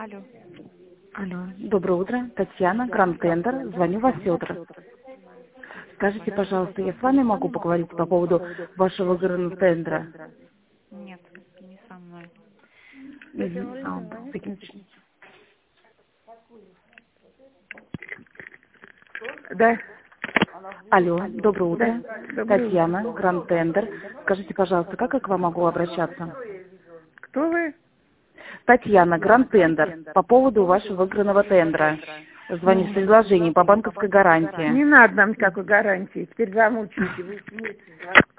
Алло. Алло, доброе утро. Татьяна, Гранд Тендер. Звоню вас, Федор. Скажите, пожалуйста, я с вами могу поговорить по поводу вашего Гранд Тендера? Нет, не со мной. Да. Алло, доброе утро. Доброе Татьяна, Гранд Тендер. Скажите, пожалуйста, как я к вам могу обращаться? Кто вы? Татьяна, Гранд Тендер. По поводу вашего выигранного тендера. Звоню с предложением по банковской гарантии. Не надо нам никакой гарантии. Теперь замучаете. Вы смеетесь.